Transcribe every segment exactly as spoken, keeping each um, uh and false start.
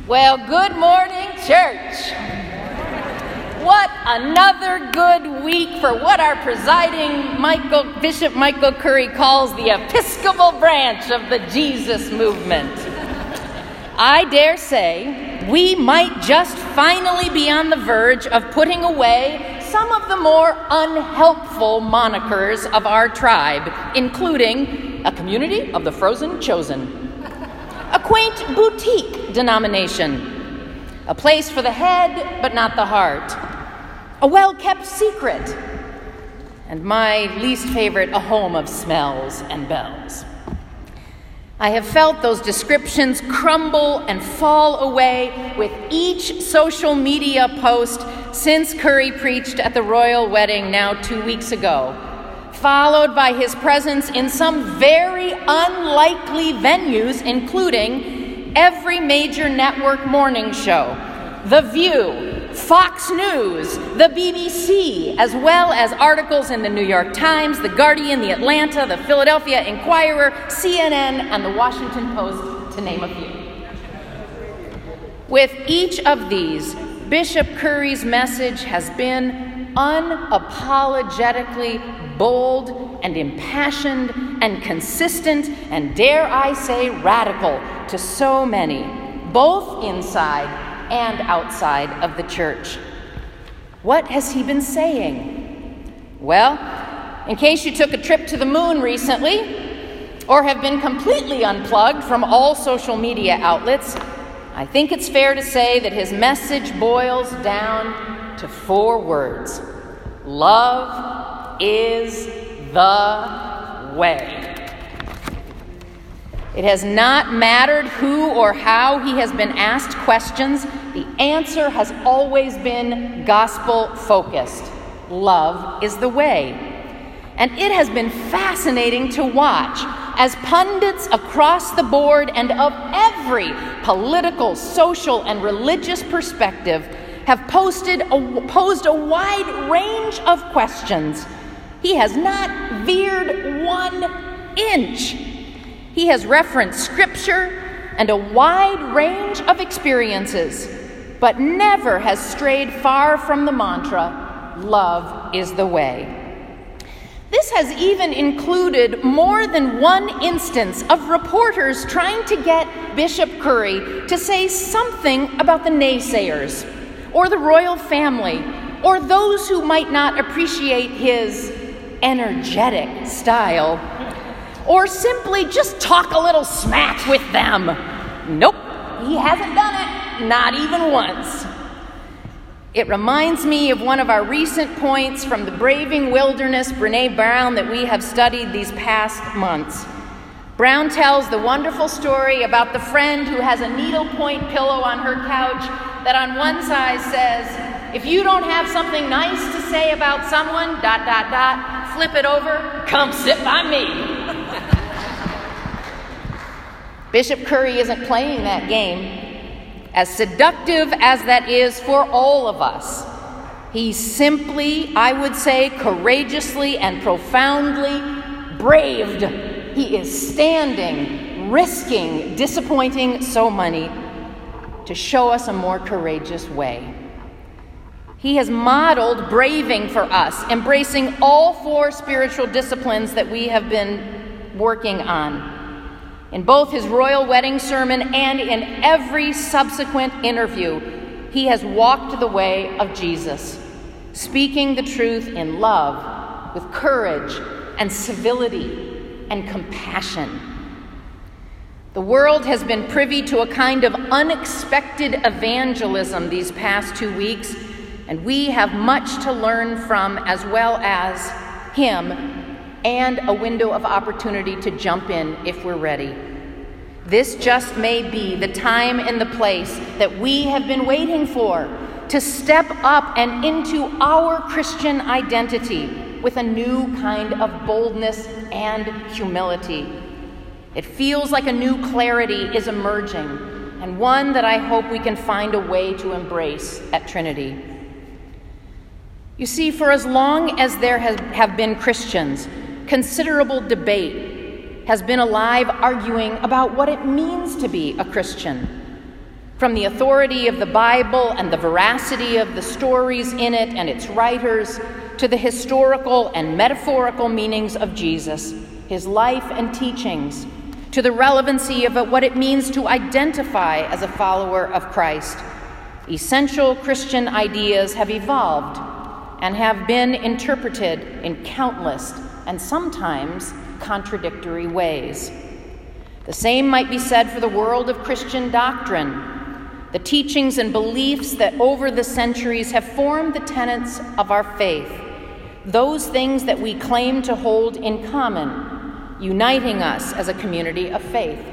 Well, good morning, church. What another good week for what our presiding Michael, Bishop Michael Curry calls the Episcopal branch of the Jesus movement. I dare say we might just finally be on the verge of putting away some of the more unhelpful monikers of our tribe, including a community of the frozen chosen, a quaint boutique denomination, a place for the head but not the heart, a well-kept secret, and my least favorite, a home of smells and bells. I have felt those descriptions crumble and fall away with each social media post since Curry preached at the royal wedding now two weeks ago, followed by his presence in some very unlikely venues, including every major network morning show, The View, Fox News, the B B C, as well as articles in the New York Times, the Guardian, the Atlanta, the Philadelphia Inquirer, C N N, and the Washington Post, to name a few. With each of these, Bishop Curry's message has been unapologetically bold and impassioned and consistent and, dare I say, radical to so many, both inside and outside of the church. What has he been saying? Well, in case you took a trip to the moon recently or have been completely unplugged from all social media outlets, I think it's fair to say that his message boils down to four words. Love is the way. It has not mattered who or how he has been asked questions. The answer has always been gospel-focused. Love is the way. And it has been fascinating to watch as pundits across the board and of every political, social, and religious perspective have posted a, posed a wide range of questions. He has not veered one inch. He has referenced scripture and a wide range of experiences, but never has strayed far from the mantra, love is the way. This has even included more than one instance of reporters trying to get Bishop Curry to say something about the naysayers, or the royal family, or those who might not appreciate his energetic style, or simply just talk a little smack with them. Nope, he hasn't done it, not even once. It reminds me of one of our recent points from the Braving Wilderness, Brené Brown, that we have studied these past months. Brown tells the wonderful story about the friend who has a needlepoint pillow on her couch that on one side says, if you don't have something nice to say about someone, dot, dot, dot, flip it over, come sit by me. Bishop Curry isn't playing that game. As seductive as that is for all of us, he simply, I would say, courageously and profoundly braved. He is standing, risking, disappointing so many to show us a more courageous way. He has modeled braving for us, embracing all four spiritual disciplines that we have been working on. In both his royal wedding sermon and in every subsequent interview, he has walked the way of Jesus, speaking the truth in love, with courage and civility and compassion. The world has been privy to a kind of unexpected evangelism these past two weeks, and we have much to learn from, as well as him, and a window of opportunity to jump in if we're ready. This just may be the time and the place that we have been waiting for, to step up and into our Christian identity with a new kind of boldness and humility. It feels like a new clarity is emerging, and one that I hope we can find a way to embrace at Trinity. You see, for as long as there has, have been Christians, considerable debate has been alive arguing about what it means to be a Christian. From the authority of the Bible and the veracity of the stories in it and its writers, to the historical and metaphorical meanings of Jesus, his life and teachings, to the relevancy of what it means to identify as a follower of Christ, essential Christian ideas have evolved and have been interpreted in countless and sometimes contradictory ways. The same might be said for the world of Christian doctrine, the teachings and beliefs that over the centuries have formed the tenets of our faith, those things that we claim to hold in common, uniting us as a community of faith.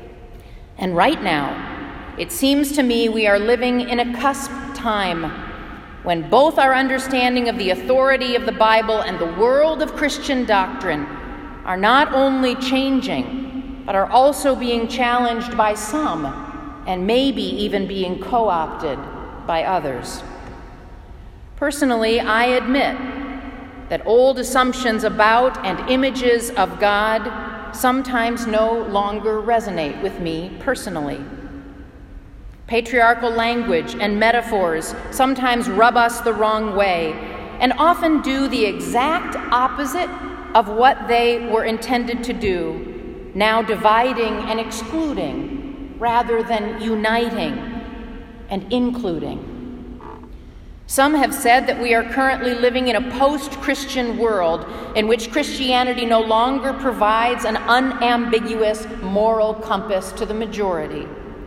And right now, it seems to me we are living in a cusp time when both our understanding of the authority of the Bible and the world of Christian doctrine are not only changing, but are also being challenged by some, and maybe even being co-opted by others. Personally, I admit that old assumptions about and images of God sometimes no longer resonate with me personally. Patriarchal language and metaphors sometimes rub us the wrong way and often do the exact opposite of what they were intended to do, now dividing and excluding rather than uniting and including. Some have said that we are currently living in a post-Christian world in which Christianity no longer provides an unambiguous moral compass to the majority.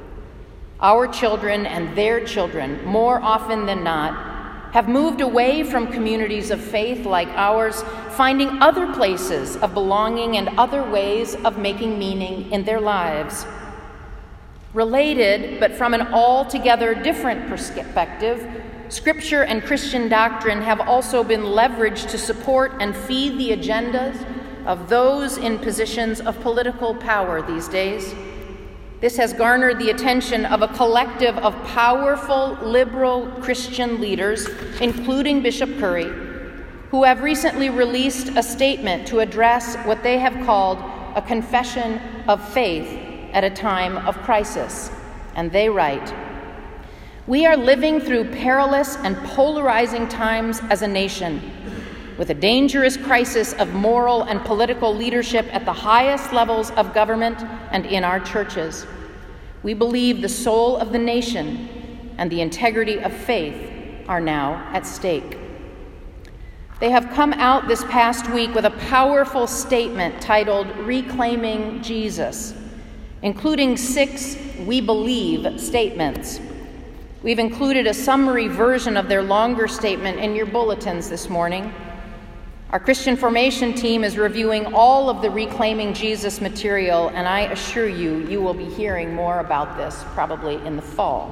Our children and their children, more often than not, have moved away from communities of faith like ours, finding other places of belonging and other ways of making meaning in their lives. Related, but from an altogether different perspective, Scripture and Christian doctrine have also been leveraged to support and feed the agendas of those in positions of political power these days. This has garnered the attention of a collective of powerful liberal Christian leaders, including Bishop Curry, who have recently released a statement to address what they have called a confession of faith at a time of crisis. And they write, "We are living through perilous and polarizing times as a nation, with a dangerous crisis of moral and political leadership at the highest levels of government and in our churches. We believe the soul of the nation and the integrity of faith are now at stake." They have come out this past week with a powerful statement titled "Reclaiming Jesus," including six "we believe" statements. We've included a summary version of their longer statement in your bulletins this morning. Our Christian formation team is reviewing all of the Reclaiming Jesus material, and I assure you, you will be hearing more about this probably in the fall.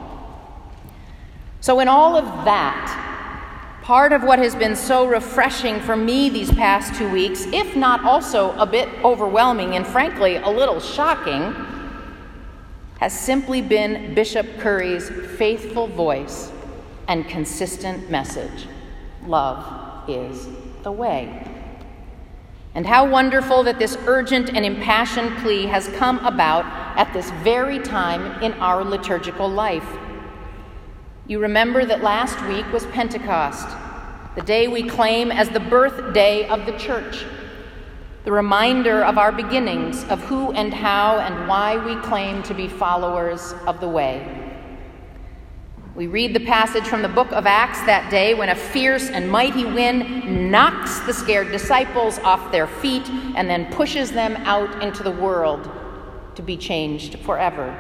So in all of that, part of what has been so refreshing for me these past two weeks, if not also a bit overwhelming and frankly a little shocking, has simply been Bishop Curry's faithful voice and consistent message. Love is the way. And how wonderful that this urgent and impassioned plea has come about at this very time in our liturgical life. You remember that last week was Pentecost, the day we claim as the birthday of the church, the reminder of our beginnings, of who and how and why we claim to be followers of the way. We read the passage from the book of Acts that day when a fierce and mighty wind knocks the scared disciples off their feet and then pushes them out into the world to be changed forever.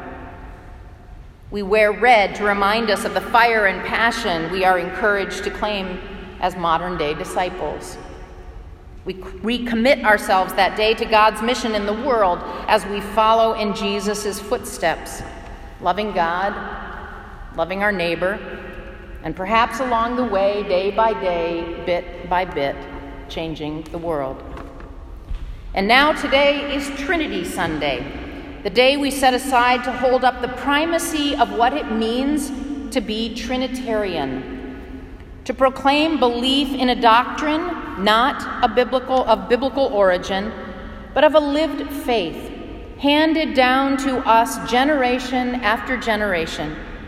We wear red to remind us of the fire and passion we are encouraged to claim as modern-day disciples. We recommit ourselves that day to God's mission in the world as we follow in Jesus' footsteps, loving God, loving our neighbor, and perhaps along the way, day by day, bit by bit, changing the world. And now today is Trinity Sunday, the day we set aside to hold up the primacy of what it means to be Trinitarian, to proclaim belief in a doctrine not a biblical of biblical origin, but of a lived faith handed down to us generation after generation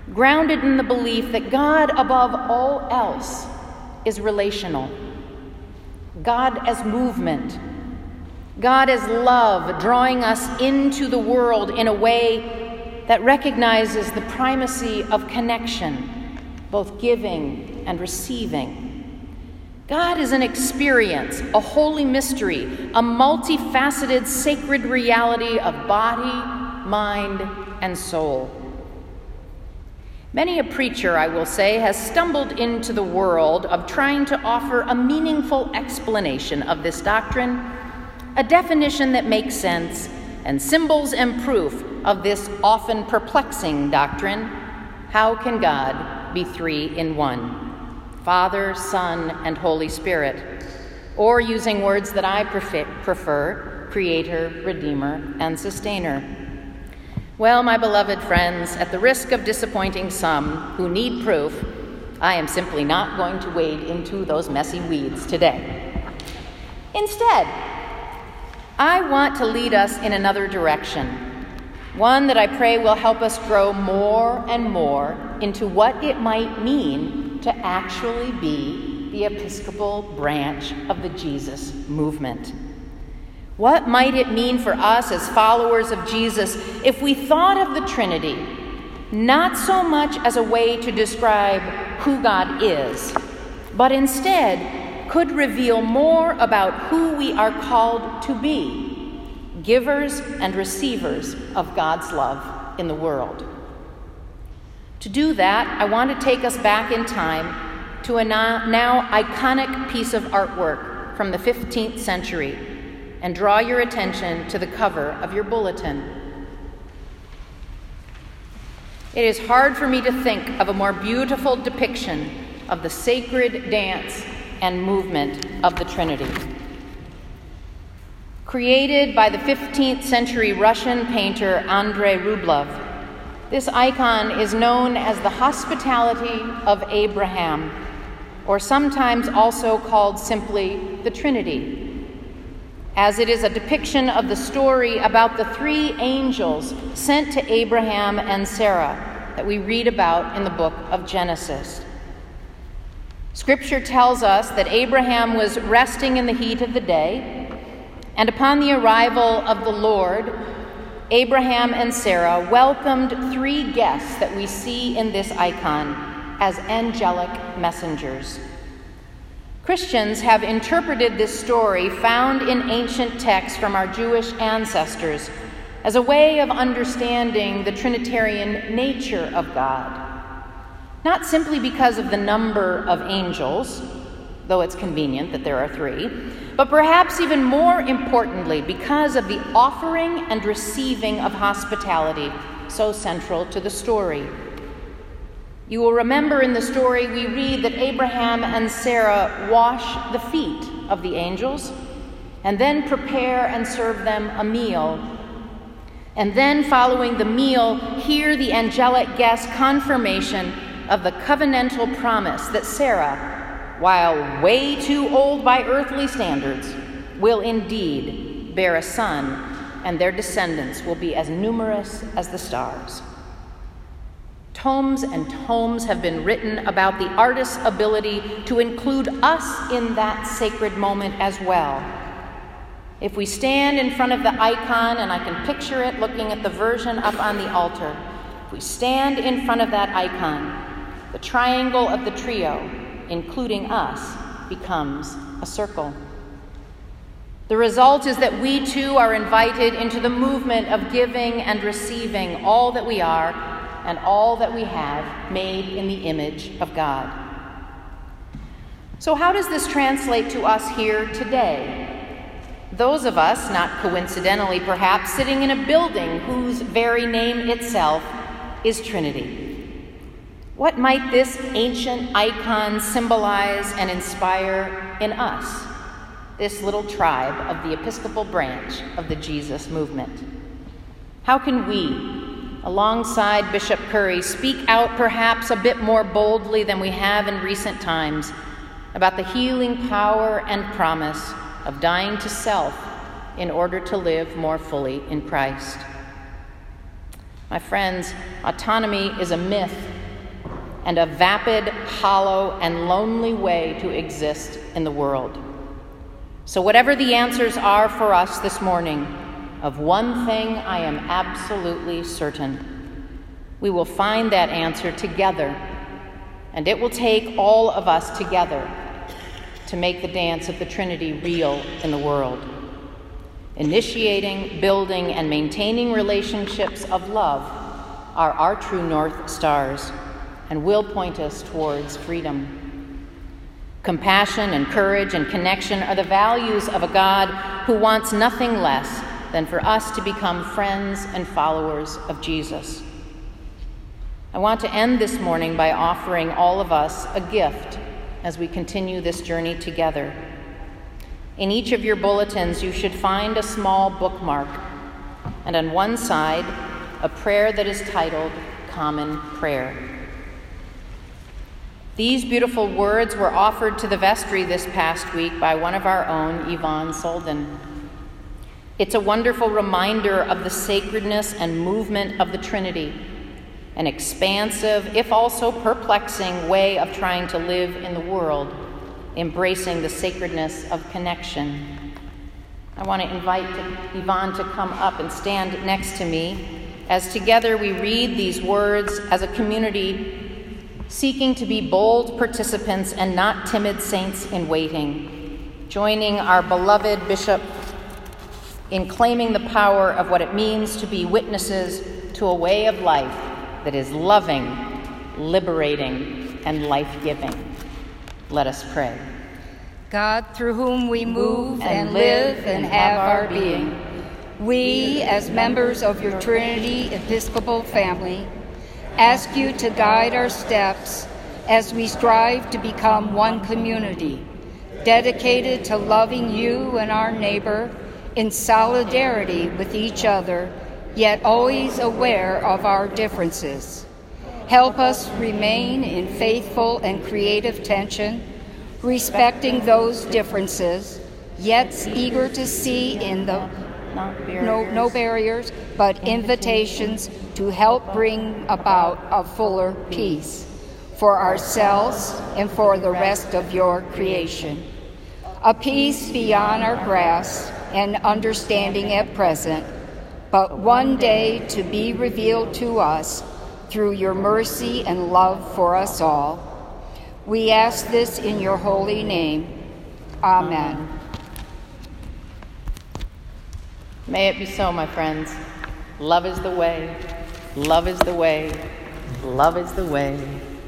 grounded in the belief that God, above all else, is relational. God as movement. God as love, drawing us into the world in a way that recognizes the primacy of connection, both giving and receiving. God is an experience, a holy mystery, a multifaceted sacred reality of body, mind, and soul. Many a preacher, I will say, has stumbled into the world of trying to offer a meaningful explanation of this doctrine, a definition that makes sense, and symbols and proof of this often perplexing doctrine. How can God be three in one? Father, Son, and Holy Spirit, or using words that I prefer, Creator, Redeemer, and Sustainer. Well, my beloved friends, at the risk of disappointing some who need proof, I am simply not going to wade into those messy weeds today. Instead, I want to lead us in another direction, one that I pray will help us grow more and more into what it might mean to actually be the Episcopal branch of the Jesus movement. What might it mean for us as followers of Jesus if we thought of the Trinity not so much as a way to describe who God is, but instead could reveal more about who we are called to be, givers and receivers of God's love in the world? To do that, I want to take us back in time to a now iconic piece of artwork from the fifteenth century and draw your attention to the cover of your bulletin. It is hard for me to think of a more beautiful depiction of the sacred dance and movement of the Trinity. Created by the fifteenth century Russian painter Andrei Rublev, this icon is known as the Hospitality of Abraham, or sometimes also called simply the Trinity, as it is a depiction of the story about the three angels sent to Abraham and Sarah that we read about in the book of Genesis. Scripture tells us that Abraham was resting in the heat of the day, and upon the arrival of the Lord, Abraham and Sarah welcomed three guests that we see in this icon as angelic messengers. Christians have interpreted this story found in ancient texts from our Jewish ancestors as a way of understanding the Trinitarian nature of God, not simply because of the number of angels, though it's convenient that there are three, but perhaps even more importantly, because of the offering and receiving of hospitality so central to the story. You will remember in the story we read that Abraham and Sarah wash the feet of the angels and then prepare and serve them a meal. And then, following the meal, hear the angelic guest confirmation of the covenantal promise that Sarah, while way too old by earthly standards, will indeed bear a son, and their descendants will be as numerous as the stars. Tomes and tomes have been written about the artist's ability to include us in that sacred moment as well. If we stand in front of the icon, and I can picture it looking at the version up on the altar, if we stand in front of that icon, the triangle of the trio, including us, becomes a circle. The result is that we too are invited into the movement of giving and receiving all that we are and all that we have made in the image of God. So how does this translate to us here today? Those of us, not coincidentally perhaps, sitting in a building whose very name itself is Trinity. What might this ancient icon symbolize and inspire in us, this little tribe of the Episcopal branch of the Jesus movement? How can we, alongside Bishop Curry, speak out perhaps a bit more boldly than we have in recent times about the healing power and promise of dying to self in order to live more fully in Christ? My friends, autonomy is a myth and a vapid, hollow, and lonely way to exist in the world. So whatever the answers are for us this morning, of one thing I am absolutely certain. We will find that answer together, and it will take all of us together to make the dance of the Trinity real in the world. Initiating, building, and maintaining relationships of love are our true North Stars and will point us towards freedom. Compassion and courage and connection are the values of a God who wants nothing less than for us to become friends and followers of Jesus. I want to end this morning by offering all of us a gift as we continue this journey together. In each of your bulletins, you should find a small bookmark, and on one side, a prayer that is titled Common Prayer. These beautiful words were offered to the vestry this past week by one of our own, Yvonne Solden. It's a wonderful reminder of the sacredness and movement of the Trinity, an expansive, if also perplexing, way of trying to live in the world, embracing the sacredness of connection. I want to invite Yvonne to come up and stand next to me as together we read these words as a community seeking to be bold participants and not timid saints in waiting, joining our beloved Bishop in claiming the power of what it means to be witnesses to a way of life that is loving, liberating, and life-giving. Let us pray. God, through whom we move and live and have our being, we, as members of your Trinity Episcopal family, ask you to guide our steps as we strive to become one community, dedicated to loving you and our neighbor in solidarity with each other, yet always aware of our differences. Help us remain in faithful and creative tension, respecting those differences, yet eager to see in the no, no barriers, but invitations to help bring about a fuller peace for ourselves and for the rest of your creation. A peace beyond our grasp and understanding at present, but one day to be revealed to us through your mercy and love for us all. We ask this in your holy name. Amen. May it be so, my friends. Love is the way. Love is the way. Love is the way.